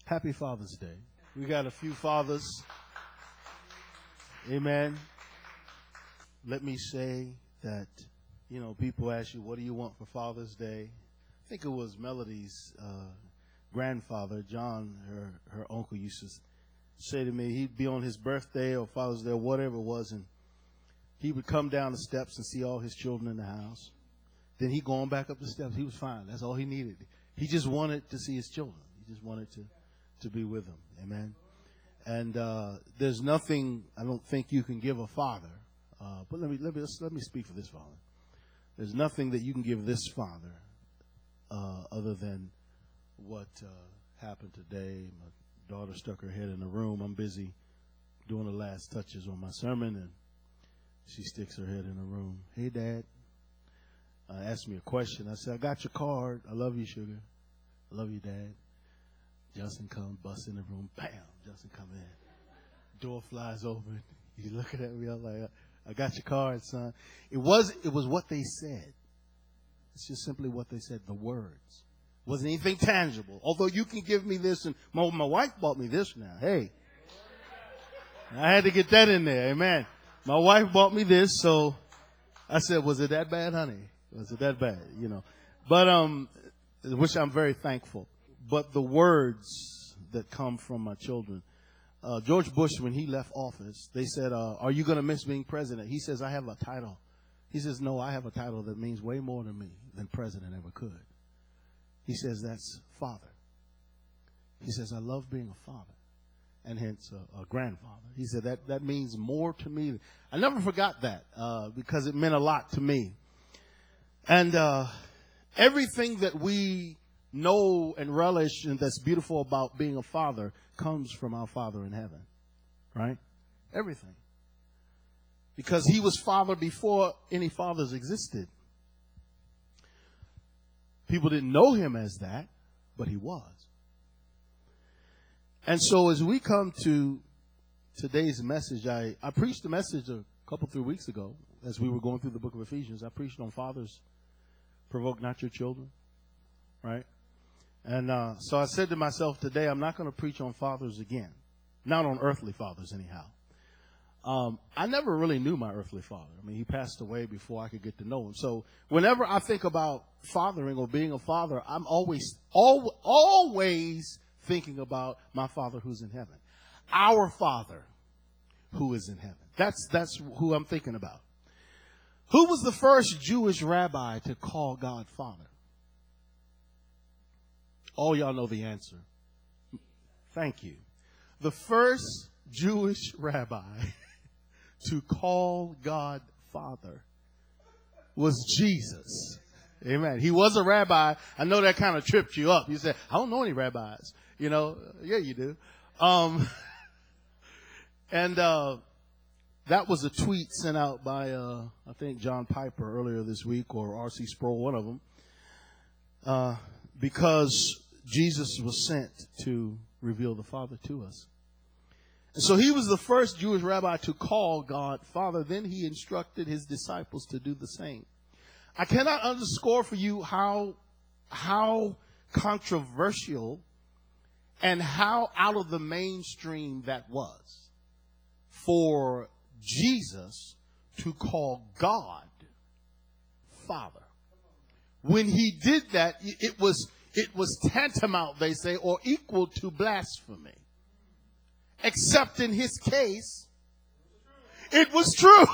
Happy Father's Day. We got a few fathers. Amen. Let me say that, people ask you, what do you want for Father's Day? I think it was Melody's grandfather, John, her uncle, used to say to me, he'd be on his birthday or Father's Day or whatever it was, and he would come down the steps and see all his children in the house. Then he'd go on back up the steps. He was fine. That's all he needed. He just wanted to see his children. He just wanted to be with them. Amen. And there's nothing I don't think you can give a father. But let me speak for this father. There's nothing that you can give this father other than what happened today. My daughter stuck her head in the room. I'm busy doing the last touches on my sermon, and she sticks her head in the room. Hey, Dad. Asked me a question. I said, I got your card. I love you, sugar. I love you, Dad. Justin comes, busts in the room. Bam! Justin comes in. Door flies open. He's looking at me. I'm like, I got your card, son. It was what they said. It's just simply what they said, the words. It wasn't anything tangible. Although you can give me this, and my wife bought me this now. Hey. I had to get that in there. Amen. My wife bought me this, so I said, was it that bad, honey? Was it that bad? But which I'm very thankful. But the words that come from my children, George Bush, when he left office, they said, are you going to miss being president? He says, I have a title. He says, no, I have a title that means way more to me than president ever could. He says, that's father. He says, I love being a father, and hence a grandfather. He said, that means more to me. I never forgot that because it meant a lot to me. And everything that we know and relish and that's beautiful about being a father comes from our Father in heaven, right? Everything. Because he was father before any fathers existed. People didn't know him as that, but he was. And so as we come to today's message, I preached a message a couple, 3 weeks ago as we were going through the book of Ephesians. I preached on fathers, provoke not your children, right? And so I said to myself today, I'm not going to preach on fathers again. Not on earthly fathers, anyhow. I never really knew my earthly father. I mean, he passed away before I could get to know him. So whenever I think about fathering or being a father, I'm always thinking about my Father who's in heaven. Our Father who is in heaven. That's who I'm thinking about. Who was the first Jewish rabbi to call God Father? All y'all know the answer. Thank you. The first Jewish rabbi to call God Father was Jesus. Amen. He was a rabbi. I know that kind of tripped you up. You said, I don't know any rabbis. Yeah, you do. And that was a tweet sent out by, I think, John Piper earlier this week, or R.C. Sproul, one of them, because Jesus was sent to reveal the Father to us. And so he was the first Jewish rabbi to call God Father. Then he instructed his disciples to do the same. I cannot underscore for you how controversial and how out of the mainstream that was for Jesus to call God Father. When he did that, it was tantamount, they say, or equal to blasphemy. Except in his case, it was true.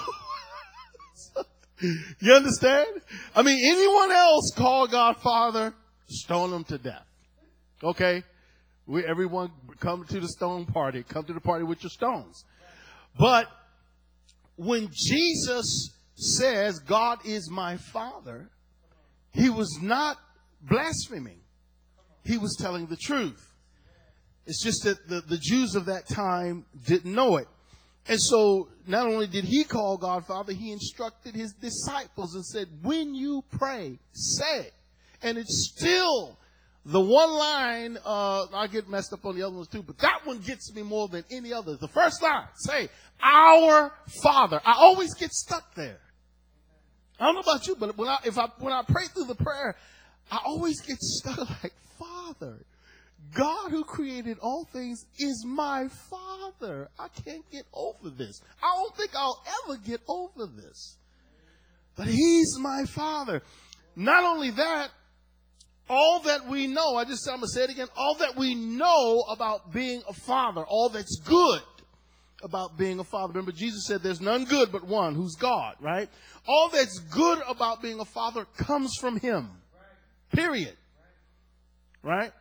You understand? I mean, anyone else call God Father, stone him to death. Okay? Everyone come to the stone party. Come to the party with your stones. But when Jesus says, God is my Father, he was not blaspheming. He was telling the truth. It's just that the Jews of that time didn't know it. And so not only did he call God Father, he instructed his disciples and said, when you pray, say it. And it's still the one line, I get messed up on the other ones too, but that one gets me more than any other. The first line, say, our Father. I always get stuck there. I don't know about you, but when I pray through the prayer, I always get stuck like, Father. God who created all things is my Father. I can't get over this. I don't think I'll ever get over this. But he's my Father. Not only that, all that we know, I'm going to say it again, all that we know about being a father, all that's good about being a father. Remember, Jesus said there's none good but one, who's God, right? All that's good about being a father comes from him. Period. Right?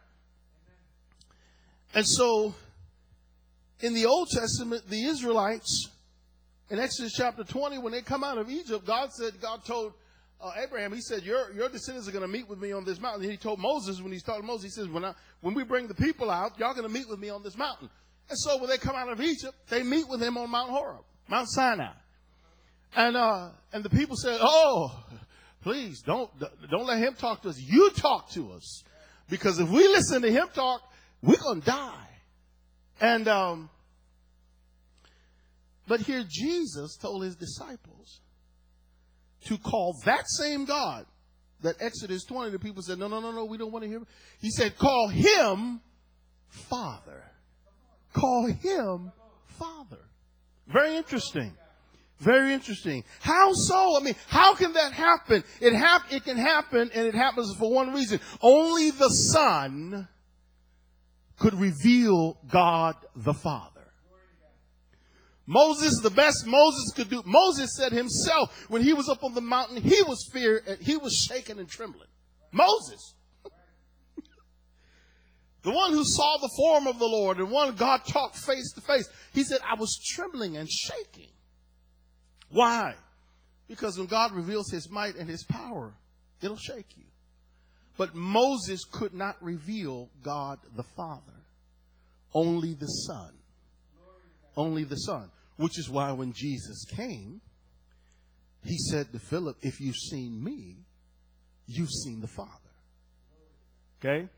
And so, in the Old Testament, the Israelites, in Exodus chapter 20, when they come out of Egypt, God told Abraham, he said, your descendants are going to meet with me on this mountain. And he told Moses, when he's talking to Moses, he says, when we bring the people out, y'all going to meet with me on this mountain. And so when they come out of Egypt, they meet with him on Mount Horeb, Mount Sinai. And the people said, oh, please don't let him talk to us. You talk to us. Because if we listen to him talk, we're going to die. And, but here Jesus told his disciples to call that same God, that Exodus 20, the people said, no, we don't want to hear. He said, call him Father. Call him Father. Very interesting. Very interesting. How so? I mean, how can that happen? It can happen, and it happens for one reason. Only the Son could reveal God the Father. Moses, the best Moses could do. Moses said himself, when he was up on the mountain, he was shaking and trembling. Moses. The one who saw the form of the Lord and one God talked face to face. He said, I was trembling and shaking. Why? Because when God reveals his might and his power, it'll shake you. But Moses could not reveal God the Father. Only the Son. Only the Son. Which is why when Jesus came, he said to Philip, if you've seen me, you've seen the Father. Okay?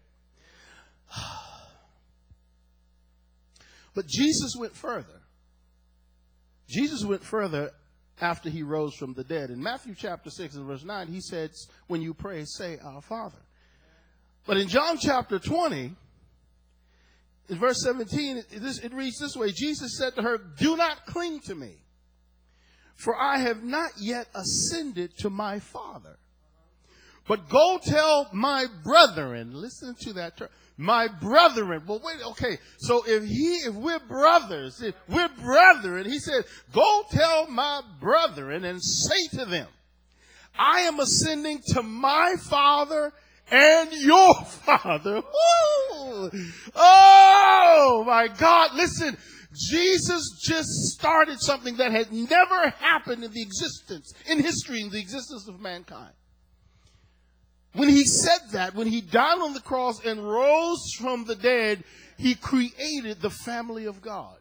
But Jesus went further. Jesus went further after he rose from the dead. In Matthew chapter 6 and verse 9, he said, when you pray, say, Our Father. But in John chapter 20, in verse 17, it reads this way. Jesus said to her, do not cling to me, for I have not yet ascended to my Father. But go tell my brethren, listen to that term, my brethren. Well, wait, okay. So if we're brothers, he said, go tell my brethren and say to them, I am ascending to my Father and your Father. Ooh. Oh my God. Listen, Jesus just started something that had never happened in history, in the existence of mankind. When he said that, when he died on the cross and rose from the dead, he created the family of God.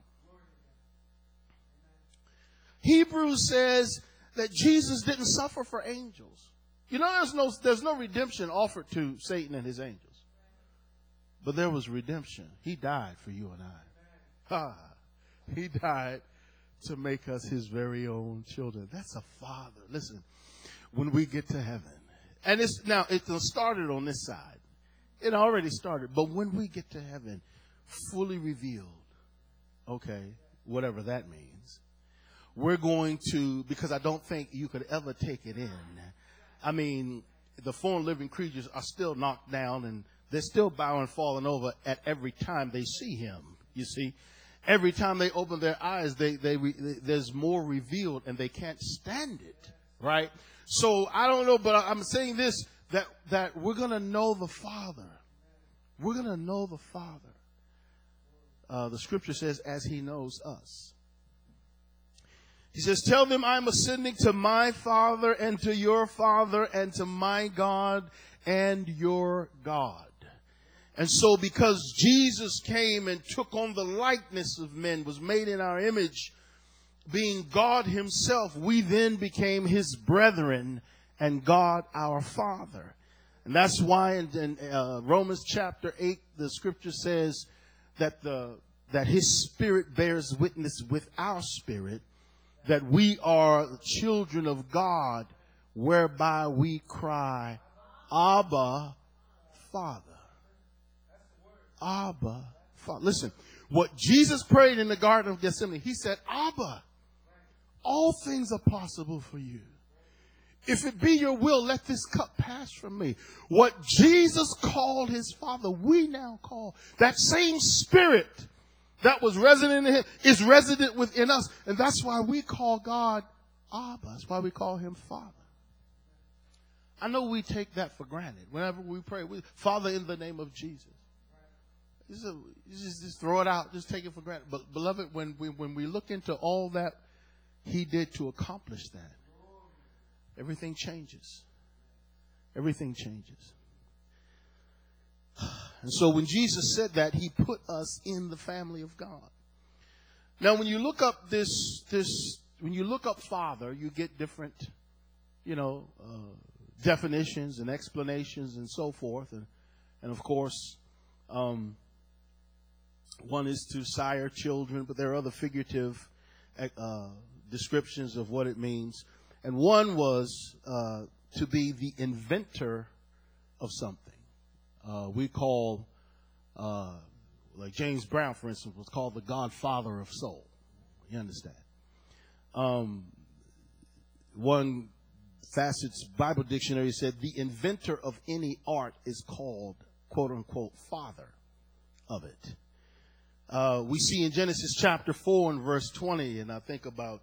Hebrews says that Jesus didn't suffer for angels. You know, there's no redemption offered to Satan and his angels. But there was redemption. He died for you and I. He died to make us his very own children. That's a father. Listen, when we get to heaven, and it started on this side. It already started. But when we get to heaven, fully revealed, okay, whatever that means, we're going to, because I don't think you could ever take it in. I mean, the foreign living creatures are still knocked down and they're still bowing, falling over at every time they see him. You see, every time they open their eyes, there's more revealed and they can't stand it. Right? So I don't know, but I'm saying this, that we're going to know the Father. We're going to know the Father. The scripture says, as he knows us. He says, tell them I'm ascending to my Father and to your Father and to my God and your God. And so because Jesus came and took on the likeness of men, was made in our image, being God himself, we then became his brethren and God our Father. And that's why in Romans chapter 8, the scripture says that his Spirit bears witness with our spirit that we are children of God, whereby we cry, Abba, Father. Abba, Father. Listen, what Jesus prayed in the Garden of Gethsemane, he said, Abba, all things are possible for you. If it be your will, let this cup pass from me. What Jesus called his Father, we now call. That same spirit that was resident in him is resident within us. And that's why we call God Abba. That's why we call him Father. I know we take that for granted. Whenever we pray, Father, in the name of Jesus. Just throw it out. Just take it for granted. But beloved, when we look into all that he did to accomplish that, everything changes. Everything changes. And so when Jesus said that, he put us in the family of God. Now, when you look up when you look up Father, you get different, definitions and explanations and so forth. And of course, one is to sire children, but there are other figurative descriptions of what it means. And one was to be the inventor of something. We call, like James Brown, for instance, was called the Godfather of soul. You understand? One Facet's Bible Dictionary said the inventor of any art is called, quote unquote, father of it. We see in Genesis chapter 4 and verse 20, and I think about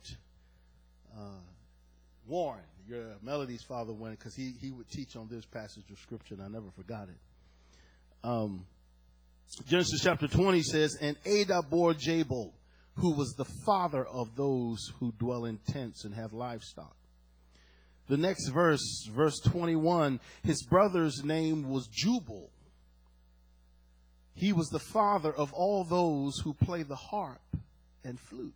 Warren, your Melody's father, because he would teach on this passage of scripture, and I never forgot it. Genesis chapter 20 says, and Adah bore Jabal, who was the father of those who dwell in tents and have livestock. The next verse, verse 21, his brother's name was Jubal. He was the father of all those who play the harp and flute.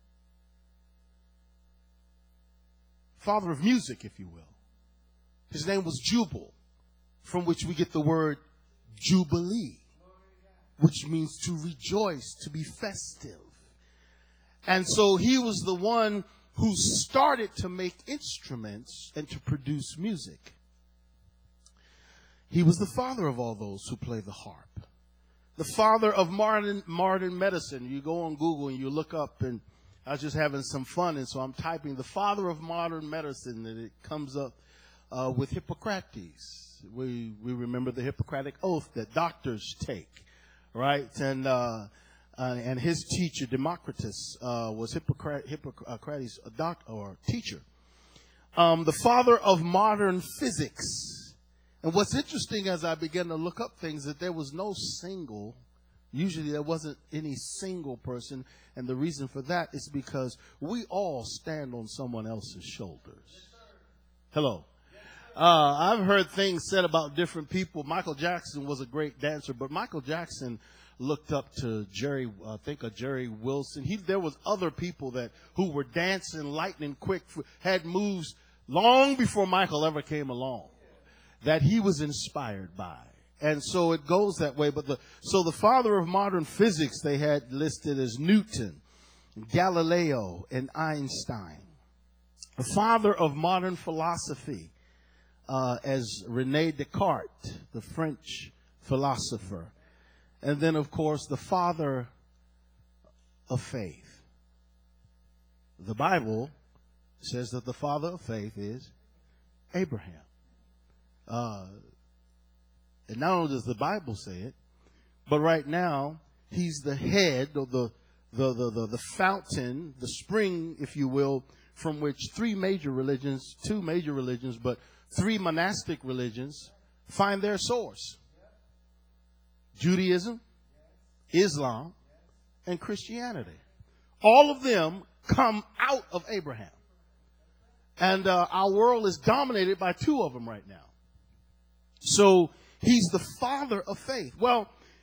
Father of music, if you will. His name was Jubal, from which we get the word Jubilee, which means to rejoice, to be festive. And so he was the one who started to make instruments and to produce music. He was the father of all those who play the harp. The father of modern medicine. You go on Google and you look up, and I was just having some fun, and so I'm typing the father of modern medicine, and it comes up with Hippocrates. We remember the Hippocratic Oath that doctors take, right? And his teacher, Democritus, was Hippocrates' doctor or teacher. The father of modern physics. And what's interesting as I began to look up things, that there was no single, usually there wasn't any single person. And the reason for that is because we all stand on someone else's shoulders. Hello. I've heard things said about different people. Michael Jackson was a great dancer, but Michael Jackson looked up to Jerry Wilson. There was other people who were dancing lightning quick, had moves long before Michael ever came along, that he was inspired by. And so it goes that way. But so the father of modern physics they had listed as Newton, Galileo, and Einstein. The father of modern philosophy as René Descartes, the French philosopher. And then, of course, the father of faith. The Bible says that the father of faith is Abraham. And not only does the Bible say it, but right now he's the head of the fountain, the spring, if you will, from which two major religions, but three monastic religions find their source. Judaism, Islam, and Christianity. All of them come out of Abraham. And our world is dominated by two of them right now. So he's the father of faith. Well,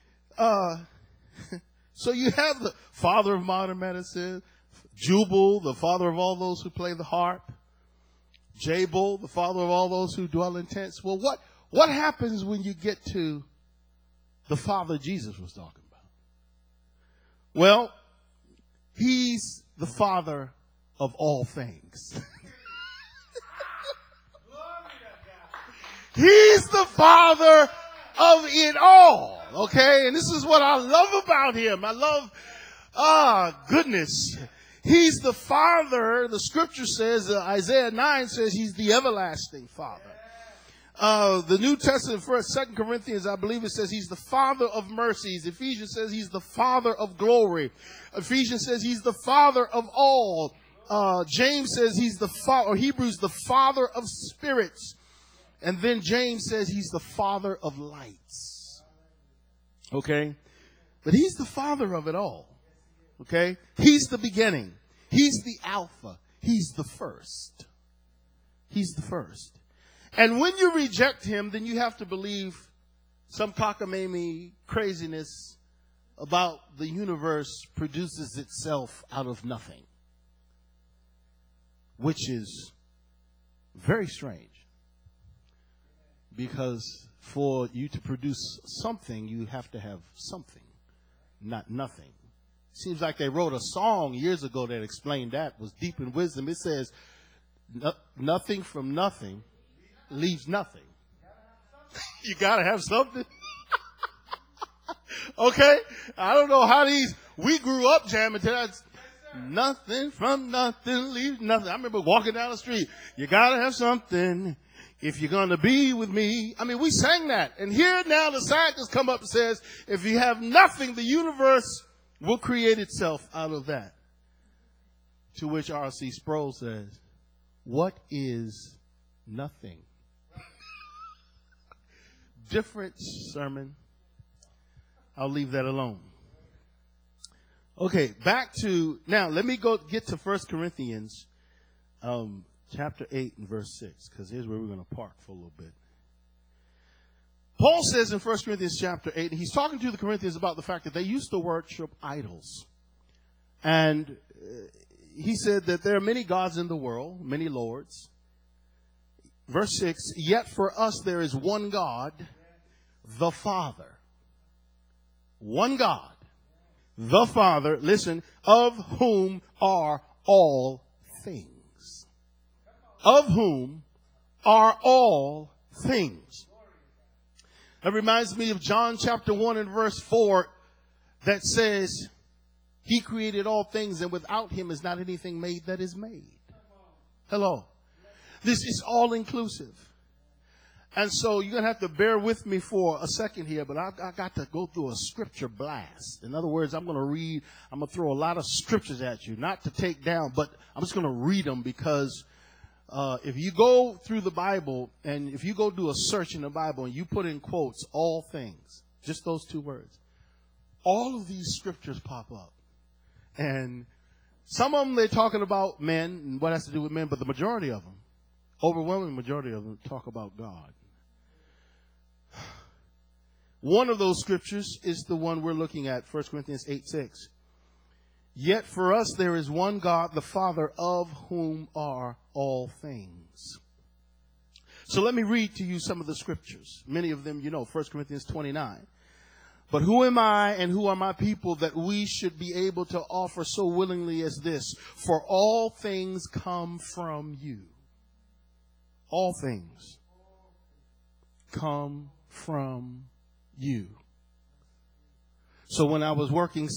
so you have the father of modern medicine, Jubal, the father of all those who play the harp, Jabal, the father of all those who dwell in tents. Well, what happens when you get to the father Jesus was talking about? Well, he's the father of all things. He's the father of it all. Okay. And this is what I love about him. I love, goodness. He's the Father. The scripture says, Isaiah 9 says he's the everlasting Father. The New Testament, 2 Corinthians, I believe it says he's the Father of mercies. Ephesians says he's the Father of glory. Ephesians says he's the Father of all. James says he's the Father, or Hebrews, the Father of spirits. And then James says he's the Father of lights. Okay? But he's the Father of it all. Okay? He's the beginning. He's the Alpha. He's the first. He's the first. And when you reject him, then you have to believe some cockamamie craziness about the universe produces itself out of nothing, which is very strange. Because for you to produce something, you have to have something, not nothing. Seems like they wrote a song years ago that explained that, was deep in wisdom. It says, nothing from nothing leaves nothing. You got to have something. Okay? I don't know how we grew up jamming to that. Nothing from nothing leaves nothing. I remember walking down the street. You got to have something if you're going to be with me. I mean, we sang that. And here now the scientists come up and says, if you have nothing, the universe will create itself out of that. To which R.C. Sproul says, what is nothing? Different sermon. I'll leave that alone. Okay, back to, now let me get to 1 Corinthians chapter 8 and verse 6, because here's where we're going to park for a little bit. Paul says in 1 Corinthians chapter 8, and he's talking to the Corinthians about the fact that they used to worship idols. And he said that there are many gods in the world, many lords. Verse 6, yet for us there is one God, the Father. One God, the Father, listen, of whom are all things. Of whom are all things. That reminds me of John chapter 1 and verse 4 that says, he created all things and without him is not anything made that is made. Hello. This is all inclusive. And so you're going to have to bear with me for a second here, but I got to go through a scripture blast. In other words, I'm going to throw a lot of scriptures at you, not to take down, but I'm just going to read them because if you go through the Bible and if you go do a search in the Bible and you put in quotes, all things, just those two words, all of these scriptures pop up. And some of them they're talking about men and what has to do with men, but the majority of them, overwhelming majority of them, talk about God. One of those scriptures is the one we're looking at, 1 Corinthians 8:6. Yet for us there is one God, the Father, of whom are all things. So let me read to you some of the scriptures. Many of them, 1 Corinthians 29. But who am I and who are my people that we should be able to offer so willingly as this? For all things come from you. All things come from you. So when I was working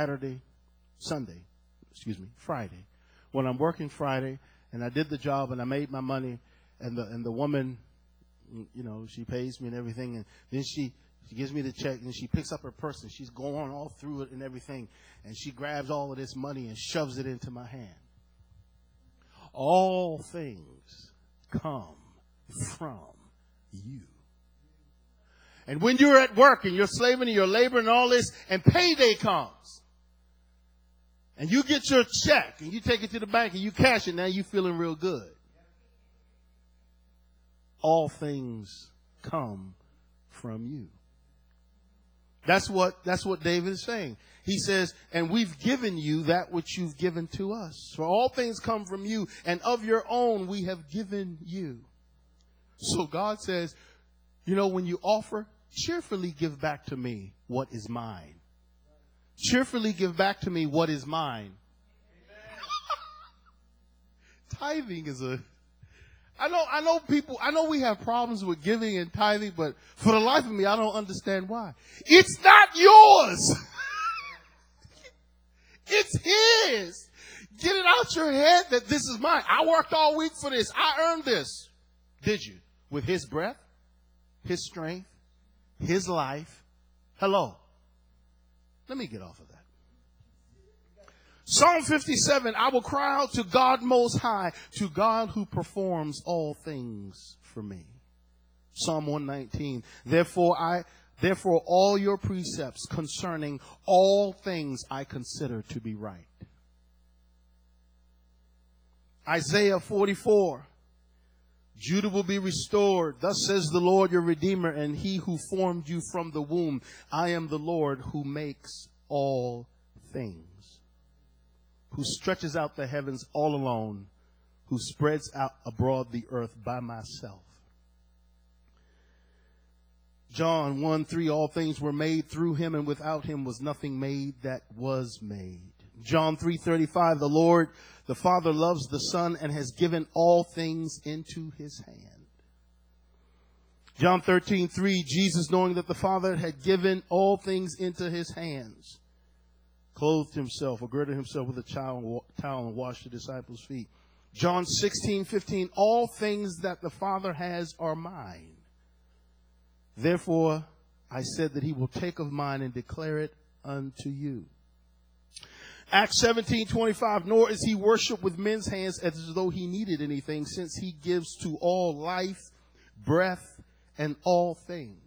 Friday, when I'm working Friday and I did the job and I made my money and the woman, she pays me and everything, and then she gives me the check and she picks up her purse and she's going all through it and everything, and she grabs all of this money and shoves it into my hand. All things come from you. And when you're at work and you're slaving and you're laboring and all this, and payday comes, and you get your check and you take it to the bank and you cash it, now you're feeling real good. All things come from you. That's what David is saying. He says, and we've given you that which you've given to us. For all things come from you, and of your own we have given you. So God says, when you offer, cheerfully give back to me what is mine. Cheerfully give back to me what is mine. Tithing is I know people, I know we have problems with giving and tithing, but for the life of me, I don't understand why. It's not yours. It's his. Get it out your head that this is mine. I worked all week for this. I earned this. Did you? With his breath, his strength, his life. Hello. Let me get off of that. Psalm 57, I will cry out to God Most High, to God who performs all things for me. Psalm 119, therefore all your precepts concerning all things I consider to be right. Isaiah 44, Judah will be restored. Thus says the Lord your Redeemer, and he who formed you from the womb. I am the Lord who makes all things, who stretches out the heavens all alone, who spreads out abroad the earth by myself. John 1:3, all things were made through him, and without him was nothing made that was made. John 3:35, the Lord, the Father loves the Son and has given all things into his hand. John 13:3, Jesus, knowing that the Father had given all things into his hands, clothed himself or girded himself with a towel and washed the disciples' feet. John 16:15, all things that the Father has are mine. Therefore, I said that he will take of mine and declare it unto you. Acts 17:25, nor is he worshipped with men's hands as though he needed anything, since he gives to all life, breath, and all things.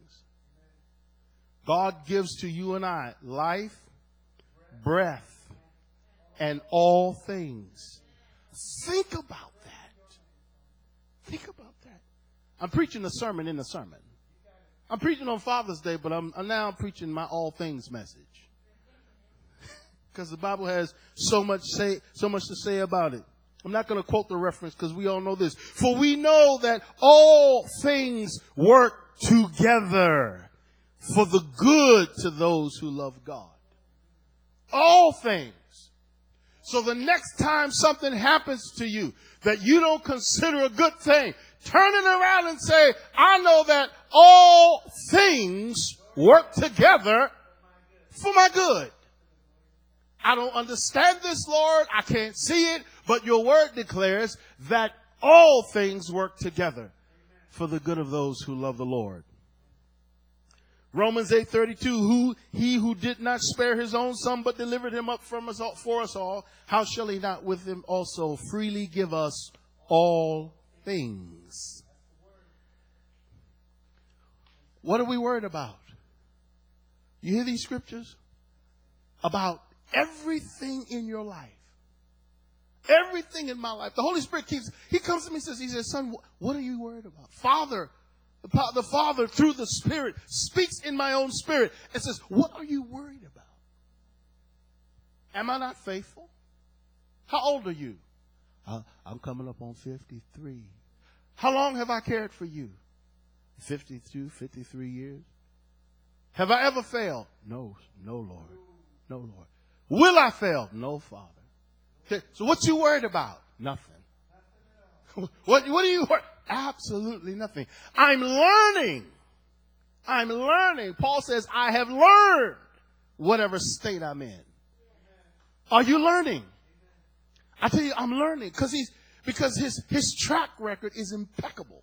God gives to you and I life, breath, and all things. Think about that. Think about that. I'm preaching a sermon in a sermon. I'm preaching on Father's Day, but I'm now preaching my all things message. Because the Bible has so much to say about it. I'm not going to quote the reference because we all know this. For we know that all things work together for the good to those who love God. All things. So the next time something happens to you that you don't consider a good thing, turn it around and say, I know that all things work together for my good. I don't understand this, Lord. I can't see it, but your word declares that all things work together for the good of those who love the Lord. Romans 8:32, he who did not spare his own son, but delivered him up for us all, how shall he not with him also freely give us all things? What are we worried about? You hear these scriptures? About everything in your life. Everything in my life. The Holy Spirit he comes to me and says, son, what are you worried about? Father, the Father through the Spirit speaks in my own spirit and says, what are you worried about? Am I not faithful? How old are you? I'm coming up on 53. How long have I cared for you? 52, 53 years. Have I ever failed? No, Lord. No, Lord. Will I fail? No, Father. Okay, so what you worried about? Nothing. What are you worried? Absolutely nothing. I'm learning. Paul says, I have learned whatever state I'm in. Are you learning? I tell you, I'm learning because his track record is impeccable.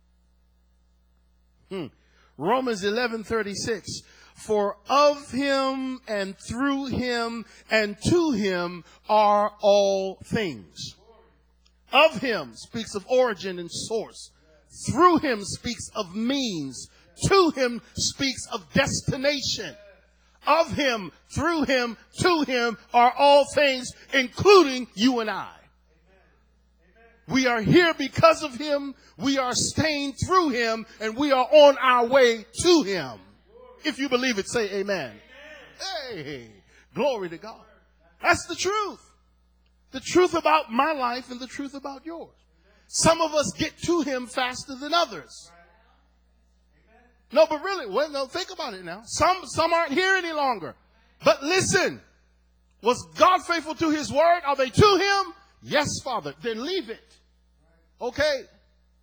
Romans 11:36. For of him and through him and to him are all things. Of him speaks of origin and source. Through him speaks of means. To him speaks of destination. Of him, through him, to him are all things, including you and I. We are here because of him. We are staying through him, and we are on our way to him. If you believe it, say amen. Hey, glory to God. That's the truth. The truth about my life and the truth about yours. Some of us get to him faster than others. No, but really, think about it now. Some aren't here any longer. But listen, was God faithful to his word? Are they to him? Yes, Father. Then leave it. Okay?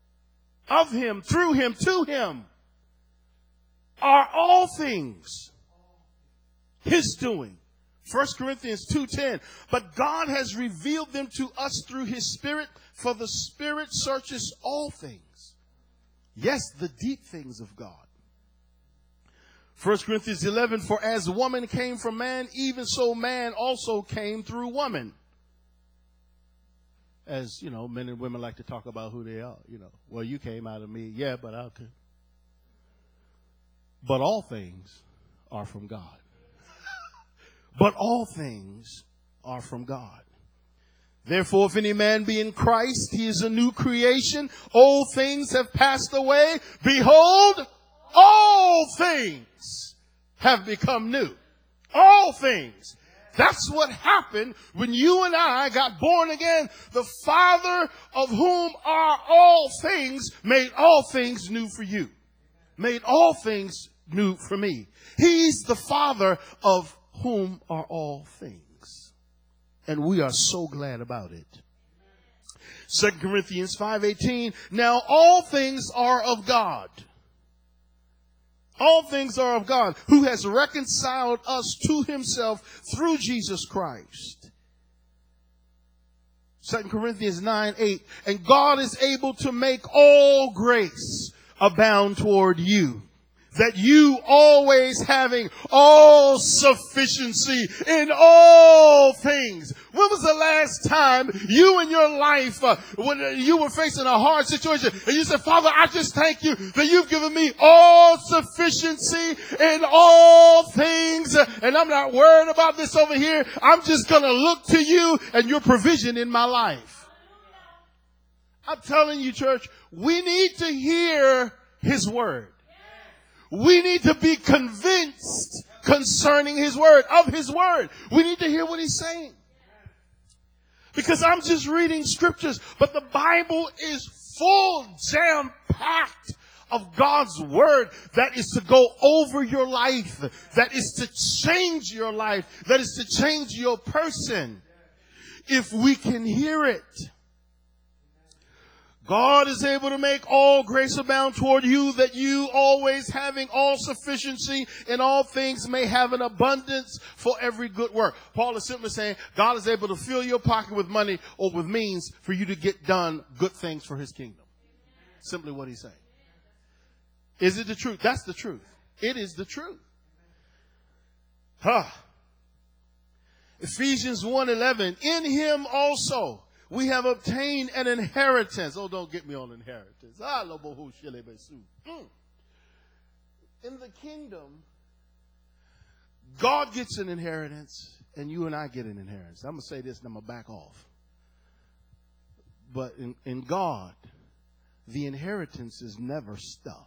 of him, through him, to him are all things his doing. 1 Corinthians 2:10. But God has revealed them to us through his Spirit, for the Spirit searches all things. Yes, the deep things of God. 1 Corinthians 11. For as woman came from man, even so man also came through woman. As, you know, men and women like to talk about who they are. You know, well, you came out of me. Yeah, but I could. But all things are from God. But all things are from God. Therefore, if any man be in Christ, he is a new creation. Old things have passed away. Behold, all things have become new. All things. That's what happened when you and I got born again. The Father of whom are all things made all things new for you. Made all things new for me. He's the Father of whom are all things. And we are so glad about it. 2 Corinthians 5:18. Now all things are of God. All things are of God, who has reconciled us to himself through Jesus Christ. 2 Corinthians 9:8. And God is able to make all grace abound toward you, that you always having all sufficiency in all things. When was the last time you in your life, when you were facing a hard situation, and you said, Father, I just thank you that you've given me all sufficiency in all things, and I'm not worried about this over here. I'm just going to look to you and your provision in my life. I'm telling you, church, we need to hear his word. We need to be convinced concerning his word, of his word. We need to hear what he's saying. Because I'm just reading scriptures, but the Bible is full, jam-packed of God's word that is to go over your life, that is to change your life, that is to change your person. If we can hear it. God is able to make all grace abound toward you, that you always having all sufficiency in all things may have an abundance for every good work. Paul is simply saying God is able to fill your pocket with money or with means for you to get done good things for his kingdom. Simply what he's saying. Is it the truth? That's the truth. It is the truth. Ephesians 1:11. In him also we have obtained an inheritance. Oh, don't get me on inheritance. In the kingdom, God gets an inheritance, and you and I get an inheritance. I'm going to say this, and I'm going to back off. But in God, the inheritance is never stuff.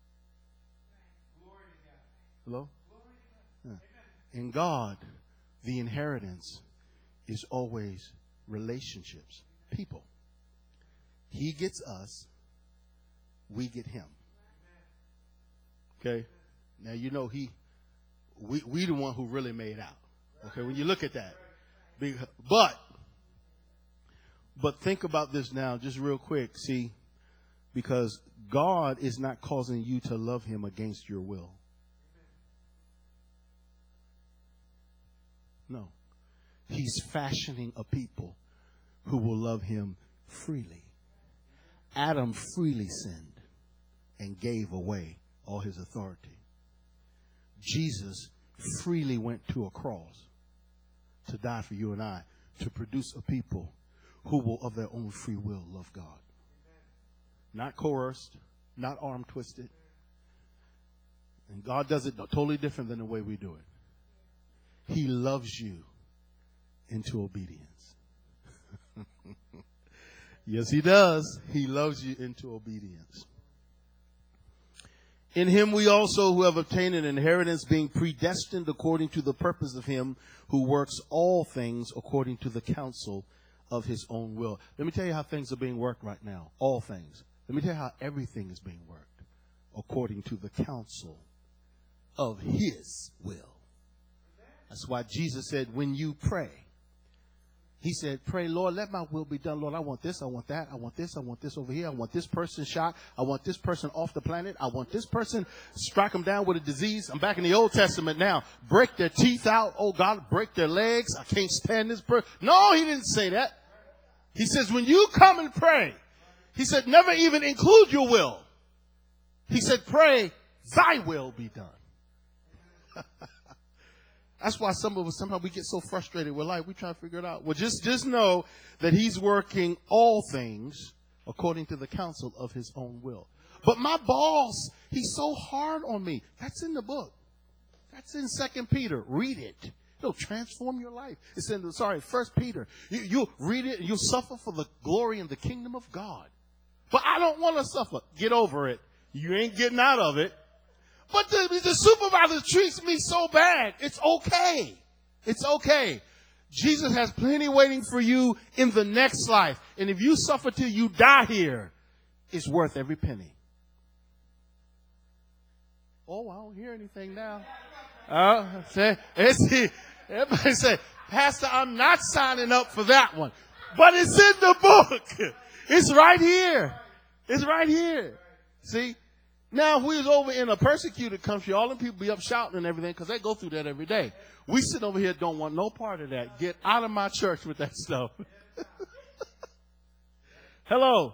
Hello? In God, the inheritance is always relationships, people. He gets us, we get him. Okay? Now you know we the one who really made out. Okay, when you look at that. But think about this now, just real quick. See, because God is not causing you to love him against your will. No. He's fashioning a people who will love him freely. Adam freely sinned and gave away all his authority. Jesus freely went to a cross to die for you and I, to produce a people who will of their own free will love God. Not coerced, not arm twisted. And God does it totally different than the way we do it. He loves you into obedience. Yes, he does. He loves you into obedience. In him we also who have obtained an inheritance, being predestined according to the purpose of him who works all things according to the counsel of his own will. Let me tell you how things are being worked right now. All things. Let me tell you how everything is being worked according to the counsel of his will. That's why Jesus said, when you pray, He said, pray, Lord, let my will be done. Lord, I want this, I want that, I want this over here. I want this person shot. I want this person off the planet. I want this person, strike them down with a disease. I'm back in the Old Testament now. Break their teeth out. Oh, God, break their legs. I can't stand this person. No, he didn't say that. He says, when you come and pray, he said, never even include your will. He said, pray, thy will be done. That's why somehow we get so frustrated with life. We try to figure it out. Well, just know that he's working all things according to the counsel of his own will. But my boss, he's so hard on me. That's in the book. That's in 2 Peter. Read it. It'll transform your life. It's in 1 Peter. You'll read it and you'll suffer for the glory and the kingdom of God. But I don't want to suffer. Get over it. You ain't getting out of it. But the supervisor treats me so bad. It's okay. It's okay. Jesus has plenty waiting for you in the next life. And if you suffer till you die here, it's worth every penny. Oh, I don't hear anything now. Everybody say, Pastor, I'm not signing up for that one. But it's in the book. It's right here. It's right here. See? Now, if we was over in a persecuted country, all them people be up shouting and everything because they go through that every day. We sit over here, don't want no part of that. Get out of my church with that stuff. Hello.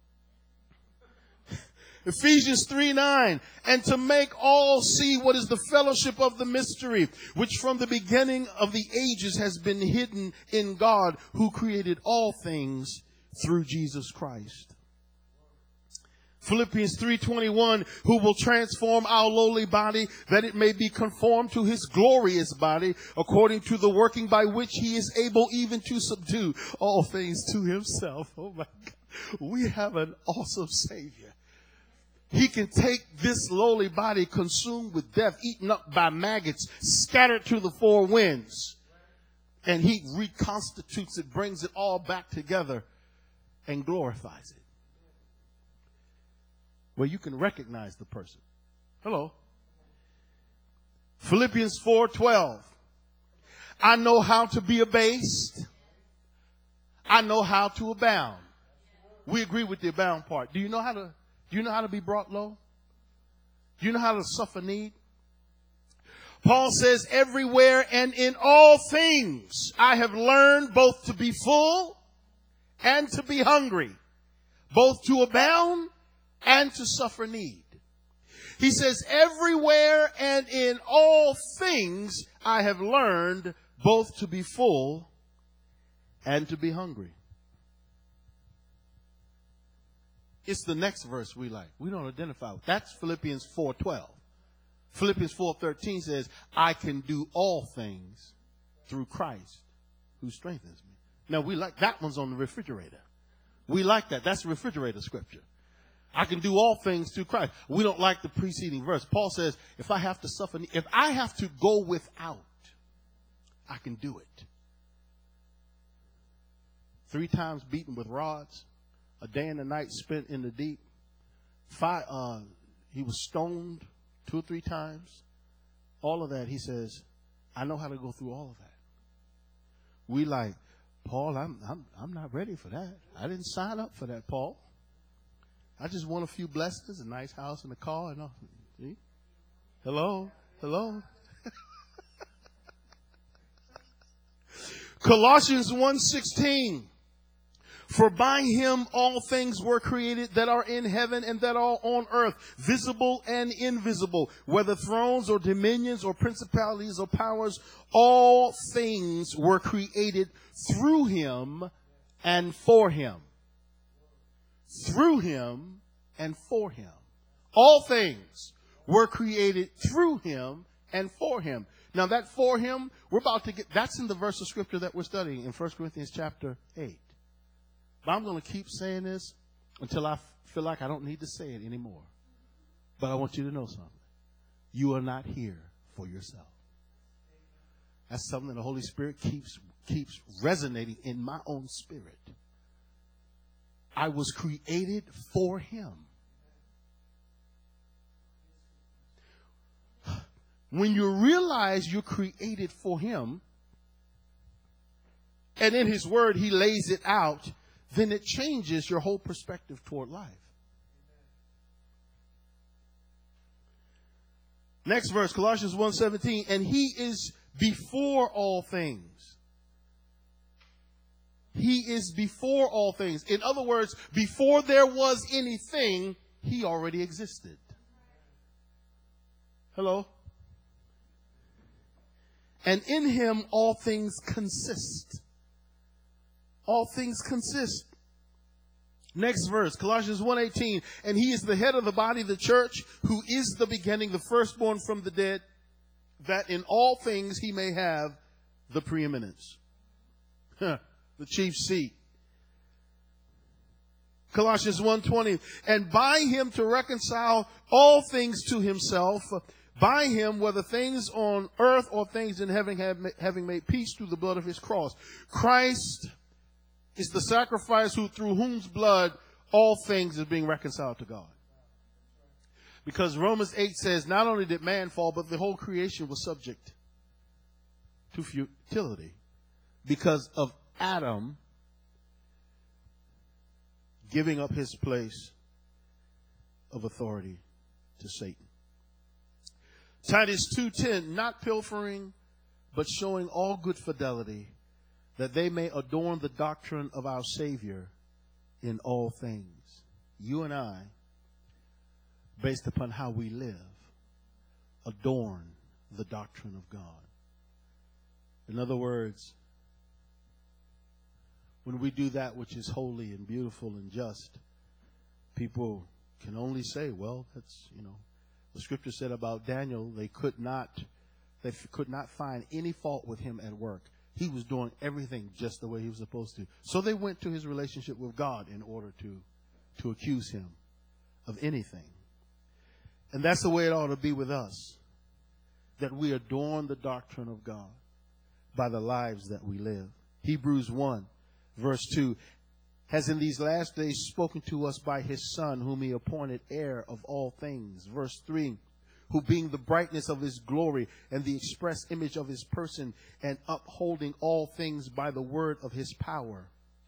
Ephesians 3:9, and to make all see what is the fellowship of the mystery, which from the beginning of the ages has been hidden in God, who created all things through Jesus Christ. Philippians 3:21, who will transform our lowly body that it may be conformed to his glorious body, according to the working by which he is able even to subdue all things to himself. Oh my God. We have an awesome Savior. He can take this lowly body consumed with death, eaten up by maggots, scattered to the four winds. And he reconstitutes it, brings it all back together, and glorifies it. Where you can recognize the person. Hello. Philippians 4:12. I know how to be abased. I know how to abound. We agree with the abound part. Do you know how to be brought low? Do you know how to suffer need? Paul says, everywhere and in all things I have learned both to be full and to be hungry, both to abound and to suffer need. He says, everywhere and in all things I have learned both to be full and to be hungry. It's the next verse we like. We don't identify with. That's Philippians 4:12. Philippians 4:13 says, I can do all things through Christ who strengthens me. Now we like that one's on the refrigerator. We like that. That's the refrigerator scripture. I can do all things through Christ. We don't like the preceding verse. Paul says, if I have to suffer, if I have to go without, I can do it. 3 times beaten with rods, a day and a night spent in the deep. He was stoned 2 or 3 times. All of that, he says, I know how to go through all of that. We like, Paul, I'm not ready for that. I didn't sign up for that, Paul. I just want a few blessings, a nice house and a car and all. See? Hello? Hello? Colossians 1:16. For by him all things were created that are in heaven and that are on earth, visible and invisible, whether thrones or dominions or principalities or powers, all things were created through him and for him. Through him and for him. All things were created through him and for him. Now that for him, we're about to get, that's in the verse of scripture that we're studying in 1 Corinthians chapter 8. But I'm going to keep saying this until I feel like I don't need to say it anymore. But I want you to know something. You are not here for yourself. That's something the Holy Spirit keeps resonating in my own spirit. I was created for him. When you realize you're created for him, and in his word he lays it out, then it changes your whole perspective toward life. Next verse, Colossians 1:17, and he is before all things. He is before all things. In other words, before there was anything, he already existed. Hello? And in him all things consist. All things consist. Next verse, Colossians 1:18, and he is the head of the body, the church, who is the beginning, the firstborn from the dead, that in all things he may have the preeminence. The chief seat. Colossians 1:20, and by him to reconcile all things to himself, by him, whether things on earth or things in heaven, having made peace through the blood of his cross. Christ is the sacrifice through whose blood all things are being reconciled to God. Because Romans 8 says not only did man fall, but the whole creation was subject to futility because of Adam giving up his place of authority to Satan. Titus 2:10, not pilfering, but showing all good fidelity, that they may adorn the doctrine of our Savior in all things. You and I, based upon how we live, adorn the doctrine of God. In other words, when we do that which is holy and beautiful and just, people can only say, well, that's, the scripture said about Daniel, they could not find any fault with him at work. He was doing everything just the way he was supposed to. So they went to his relationship with God in order to accuse him of anything. And that's the way it ought to be with us, that we adorn the doctrine of God by the lives that we live. Hebrews 1, verse 2, has in these last days spoken to us by his Son, whom he appointed heir of all things. Verse 3, who being the brightness of his glory and the express image of his person, and upholding all things by the word of his power.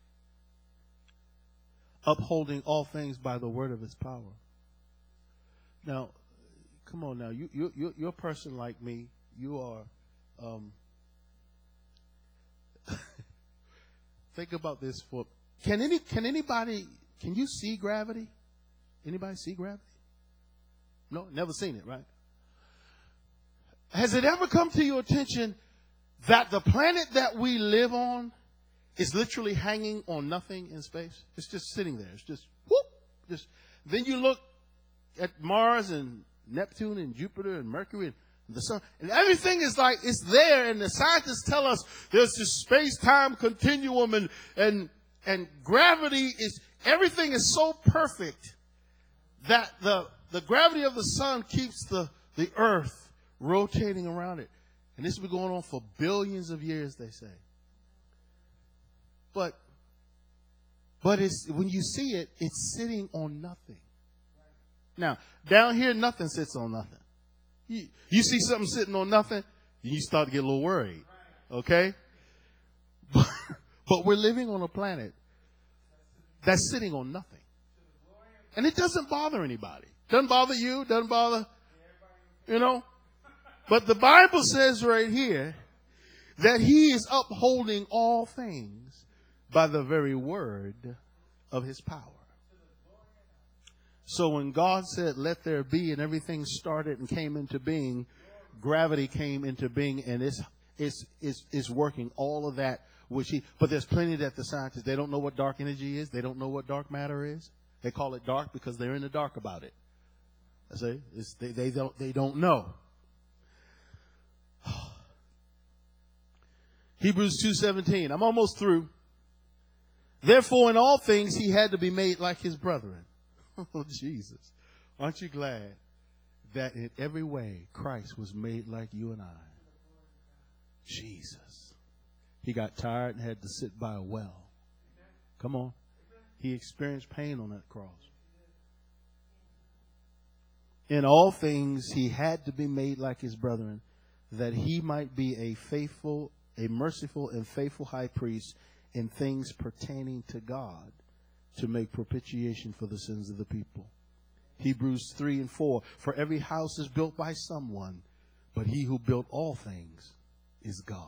Upholding all things by the word of his power. Now, come on now, you're a person like me. You are, think about this for, can you see gravity? Anybody see gravity? No, never seen it, right? Has it ever come to your attention that the planet that we live on is literally hanging on nothing in space? It's just sitting there. It's just, whoop. Then you look at Mars and Neptune and Jupiter and Mercury and the sun, and everything is like it's there, and the scientists tell us there's this space-time continuum, and gravity is, everything is so perfect that the gravity of the sun keeps the earth rotating around it. And this has been going on for billions of years, they say. But it's, when you see it, it's sitting on nothing. Now, down here, nothing sits on nothing. You see something sitting on nothing, you start to get a little worried. Okay? But we're living on a planet that's sitting on nothing. And it doesn't bother anybody. Doesn't bother you, doesn't bother, But the Bible says right here that he is upholding all things by the very word of his power. So when God said, let there be, and everything started and came into being, gravity came into being, and it's working all of that, but there's plenty that the scientists, they don't know what dark energy is. They don't know what dark matter is. They call it dark because they're in the dark about it. I say, they don't know. Hebrews 2:17. I'm almost through. Therefore, in all things, he had to be made like his brethren. Oh, Jesus. Aren't you glad that in every way Christ was made like you and I? Jesus. He got tired and had to sit by a well. Come on. He experienced pain on that cross. In all things, he had to be made like his brethren, that he might be a faithful a merciful and faithful high priest in things pertaining to God, to make propitiation for the sins of the people. Hebrews 3 and 4, for every house is built by someone, but he who built all things is God.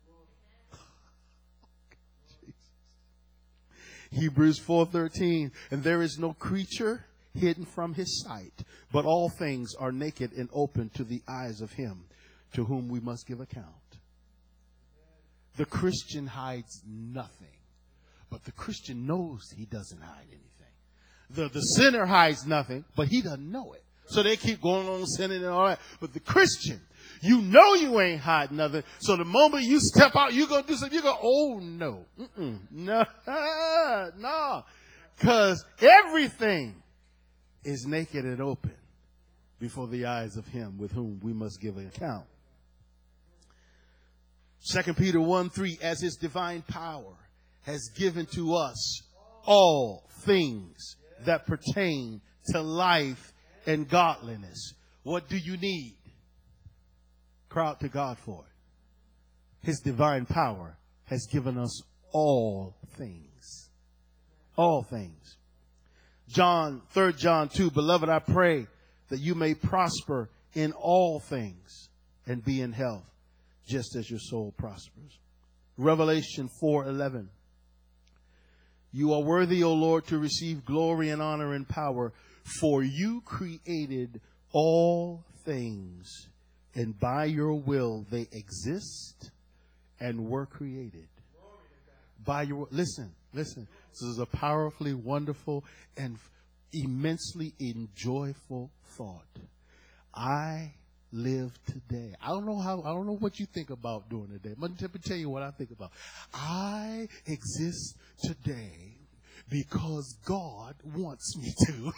Hebrews 4:13, and there is no creature hidden from his sight, but all things are naked and open to the eyes of him to whom we must give account. The Christian hides nothing, but the Christian knows he doesn't hide anything. The sinner hides nothing, but he doesn't know it. So they keep going on sinning and all that. But the Christian, you know you ain't hiding nothing. So the moment you step out, you're going to do something. You go, oh, no. No. No. Because everything is naked and open before the eyes of him with whom we must give an account. 2 Peter 1:3, as his divine power has given to us all things that pertain to life and godliness. What do you need? Cry out to God for it. His divine power has given us all things. All things. 3 John 2, beloved, I pray that you may prosper in all things and be in health, just as your soul prospers. Revelation 4:11. You are worthy, O Lord, to receive glory and honor and power, for you created all things, and by your will they exist and were created. By your listen. This is a powerfully wonderful and immensely enjoyable thought. I live today. I don't know what you think about doing today. Let me tell you what I think about. I exist today because God wants me to.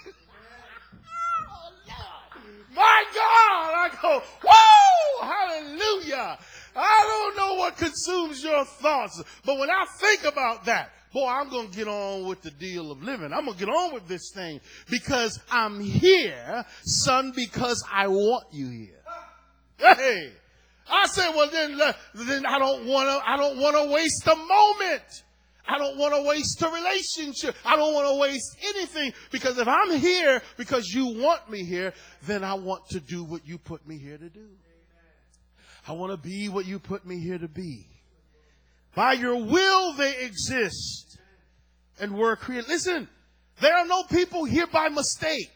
Oh, Lord. My God! I go, whoa! Hallelujah! I don't know what consumes your thoughts, but when I think about that, boy, I'm going to get on with the deal of living. I'm going to get on with this thing because I'm here, son, because I want you here. Hey, I said, well, then I don't want to waste a moment. I don't want to waste a relationship. I don't want to waste anything, because if I'm here because you want me here, then I want to do what you put me here to do. I want to be what you put me here to be. By your will they exist and were created. Listen, there are no people here by mistake.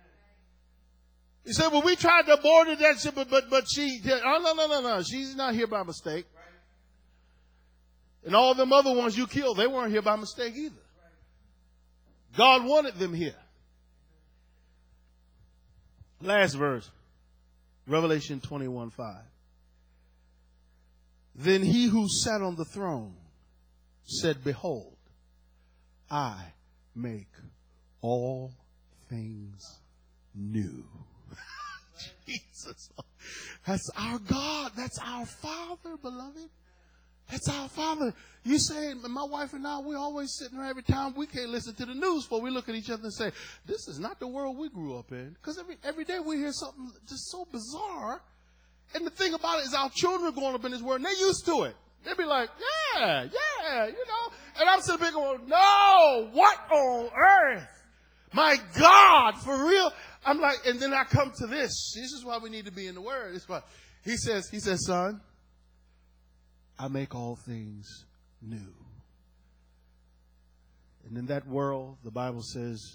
You say, well, we tried to abort that ship, but she, oh, no. She's not here by mistake. And all them other ones you killed, they weren't here by mistake either. God wanted them here. Last verse, Revelation 21:5. Then he who sat on the throne said, behold, I make all things new. Jesus. That's our God. That's our Father, beloved. That's our Father. You say, my wife and I, we're always sitting there every time we can't listen to the news, for we look at each other and say, this is not the world we grew up in. Because every day we hear something just so bizarre. And the thing about it is our children are growing up in this world, and they're used to it. They'll be like, yeah, you know. And I'm sitting there going, no, what on earth? My God, for real? I'm like, and then I come to this. This is why we need to be in the Word. This is why he says, son, I make all things new. And in that world, the Bible says,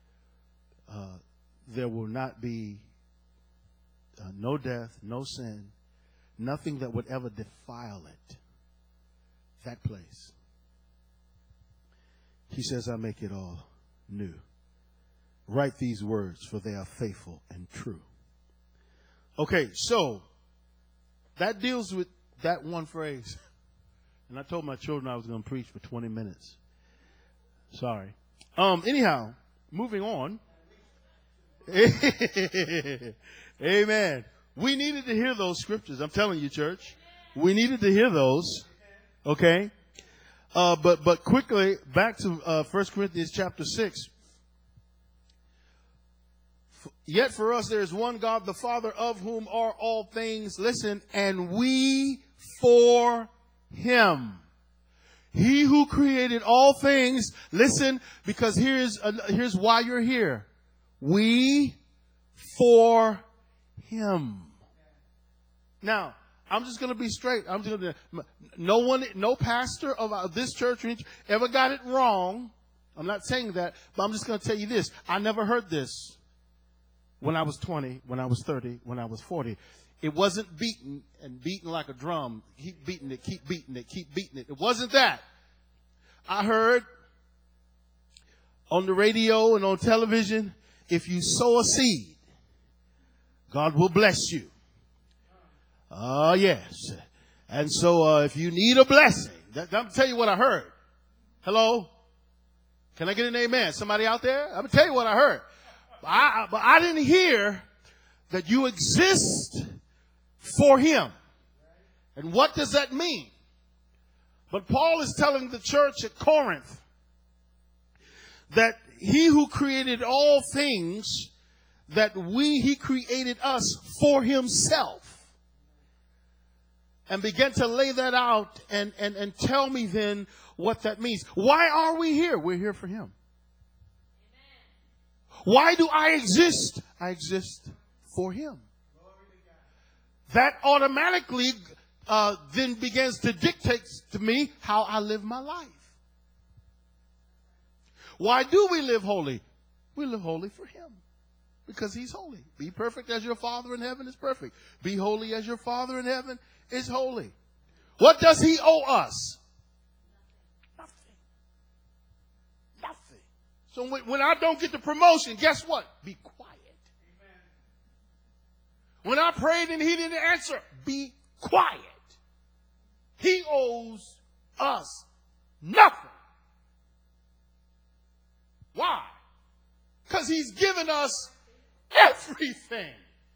there will not be no death, no sin, nothing that would ever defile it. That place. He says, I make it all new. Write these words, for they are faithful and true. Okay, so that deals with that one phrase. And I told my children I was going to preach for 20 minutes. Sorry. Anyhow, moving on. Amen. We needed to hear those scriptures. I'm telling you, church. We needed to hear those. Okay. But quickly, back to 1 Corinthians chapter 6. Yet for us there is one God, the Father, of whom are all things. Listen, and we for him. He who created all things, listen, because here's why you're here. We for him. Now, I'm just going to be straight. No pastor of this church ever got it wrong. I'm not saying that, but I'm just going to tell you this. I never heard this when I was 20, when I was 30, when I was 40. It wasn't beaten like a drum. Keep beating it, keep beating it, keep beating it. It wasn't that. I heard on the radio and on television, if you sow a seed, God will bless you. Oh, yes. And so if you need a blessing, I'm tell you what I heard. Hello? Can I get an amen? Somebody out there? I'm going to tell you what I heard. But I didn't hear that you exist for him. And what does that mean? But Paul is telling the church at Corinth that he who created all things, he created us for himself. And began to lay that out and tell me then what that means. Why are we here? We're here for him. Amen. Why do I exist? I exist for him. That automatically then begins to dictate to me how I live my life. Why do we live holy? We live holy for him. Because he's holy. Be perfect as your Father in heaven is perfect. Be holy as your Father in heaven is holy. What does he owe us? Nothing. Nothing. So when I don't get the promotion, guess what? Be quiet. Amen. When I prayed and he didn't answer, be quiet. He owes us nothing. Why? Because he's given us everything.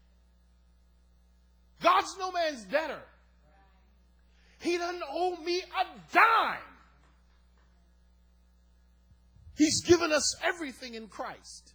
God's no man's debtor. He doesn't owe me a dime. He's given us everything in Christ.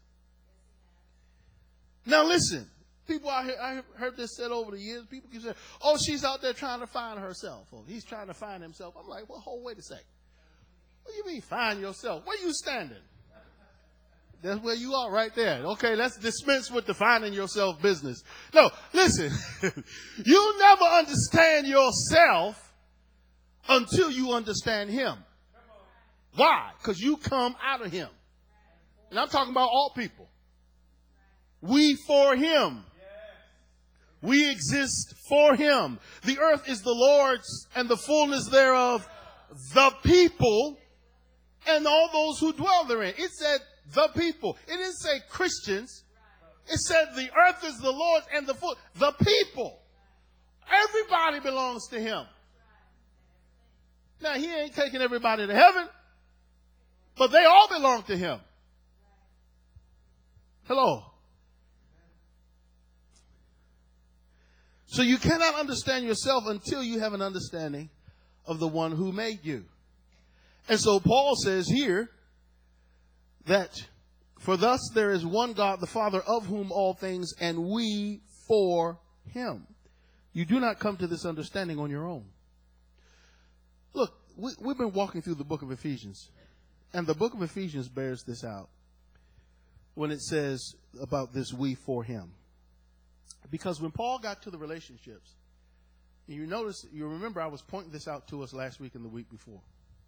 Now listen, people out here, I heard this said over the years, people keep saying, oh, she's out there trying to find herself. Or he's trying to find himself. I'm like, well, wait a second. What do you mean find yourself? Where you standing? That's where you are right there. Okay, let's dispense with the finding yourself business. No, listen. You'll never understand yourself until you understand him. Why? Because you come out of him. And I'm talking about all people. We for him. We exist for him. The earth is the Lord's and the fullness thereof, the people and all those who dwell therein. It said the people. It didn't say Christians. It said the earth is the Lord's and the full. The people. Everybody belongs to him. Now, he ain't taking everybody to heaven, but they all belong to him. Hello. So you cannot understand yourself until you have an understanding of the one who made you. And so Paul says here that for thus there is one God, the Father, of whom all things, and we for him. You do not come to this understanding on your own. Look, we've been walking through the book of Ephesians, and the book of Ephesians bears this out when it says about this we for him. Because when Paul got to the relationships, you remember I was pointing this out to us last week and the week before.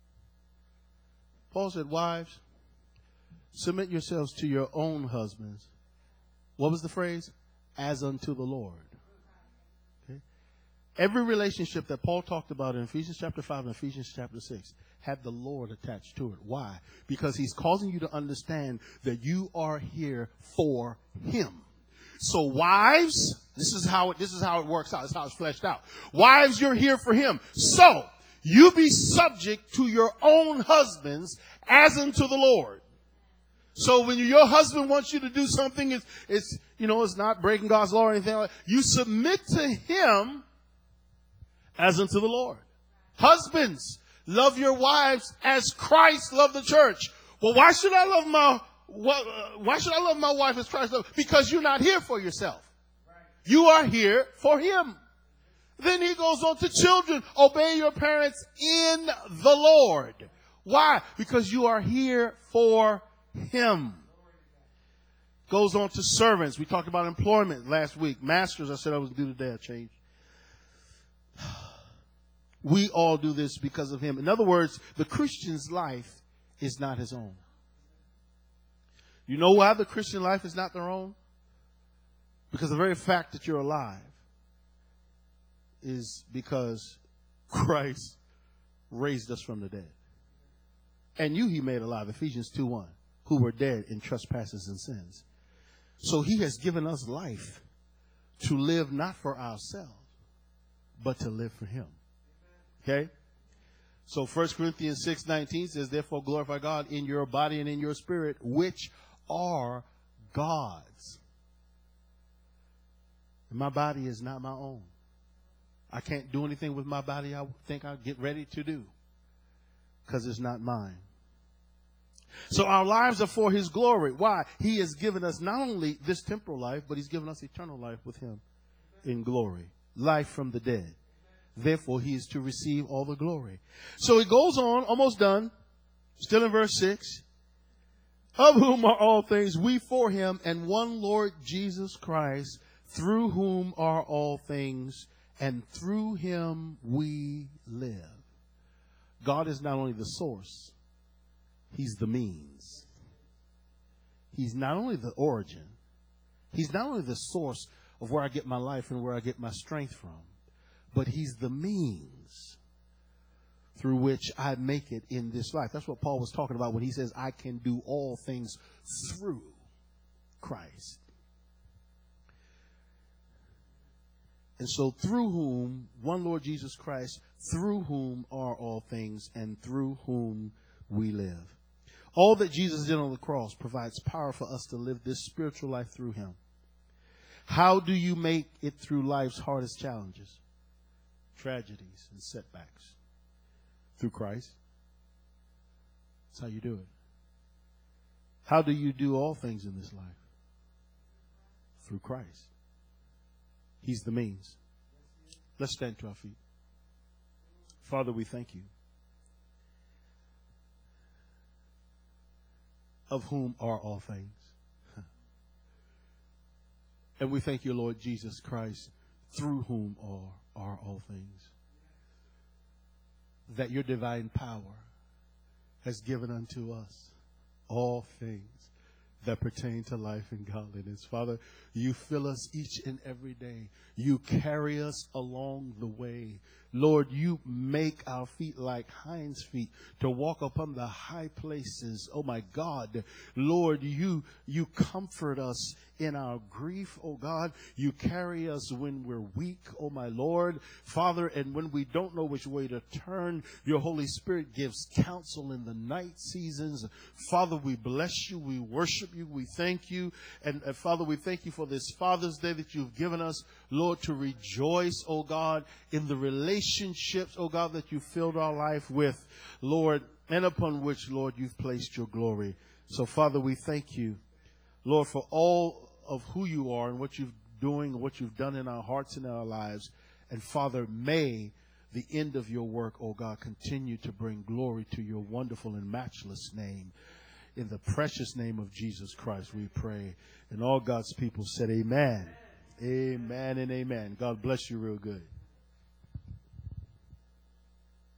Paul said, wives, submit yourselves to your own husbands. What was the phrase? As unto the Lord. Okay? Every relationship that Paul talked about in Ephesians chapter 5 and Ephesians chapter 6 had the Lord attached to it. Why? Because he's causing you to understand that you are here for him. So wives, this is how it works out. This is how it's fleshed out. Wives, you're here for him. So you be subject to your own husbands as unto the Lord. So when your husband wants you to do something, it's not breaking God's law or anything like that. You submit to him as unto the Lord. Husbands, love your wives as Christ loved the church. Well, why should I love my wife as Christ loved? Because you're not here for yourself. You are here for him. Then he goes on to children. Obey your parents in the Lord. Why? Because you are here for him. Goes on to servants. We talked about employment last week. Masters, I said I was going to do today. I changed. We all do this because of him. In other words, the Christian's life is not his own. You know why the Christian life is not their own? Because the very fact that you're alive is because Christ raised us from the dead. And you he made alive, Ephesians 2:1, who were dead in trespasses and sins. So he has given us life to live not for ourselves, but to live for him. Okay? So 1 Corinthians 6:19 says, therefore glorify God in your body and in your spirit, which are God's. And my body is not my own. I can't do anything with my body I think I'll get ready to do, because it's not mine. So our lives are for his glory. Why? He has given us not only this temporal life, but he's given us eternal life with him in glory. Life from the dead. Therefore, he is to receive all the glory. So it goes on, almost done, still in verse 6. Of whom are all things, we for him, and one Lord Jesus Christ, through whom are all things, and through him we live. God is not only the source, he's the means. He's not only the origin, he's not only the source of where I get my life and where I get my strength from, but he's the means through which I make it in this life. That's what Paul was talking about when he says, I can do all things through Christ. And so through whom, one Lord Jesus Christ, through whom are all things, and through whom we live. All that Jesus did on the cross provides power for us to live this spiritual life through him. How do you make it through life's hardest challenges, tragedies, and setbacks? Through Christ. That's how you do it. How do you do all things in this life? Through Christ. He's the means. Let's stand to our feet. Father, we thank you. Of whom are all things. And we thank you, Lord Jesus Christ, through whom are all things. That your divine power has given unto us all things that pertain to life and godliness. Father, you fill us each and every day. You carry us along the way. Lord, you make our feet like hinds' feet to walk upon the high places. Oh my God. Lord, you comfort us in our grief, oh God. You carry us when we're weak, oh my Lord. Father, and when we don't know which way to turn, your Holy Spirit gives counsel in the night seasons. Father, we bless you. We worship you. We thank you. And Father, we thank you for this Father's Day that you've given us, Lord, to rejoice, oh God, in the relationships, oh God, that you filled our life with, Lord, and upon which, Lord, you've placed your glory. So, Father, we thank you, Lord, for all of who you are and what you're doing, what you've done in our hearts and our lives. And, Father, may the end of your work, oh God, continue to bring glory to your wonderful and matchless name. In the precious name of Jesus Christ, we pray. And all God's people said amen. Amen and amen. God bless you real good.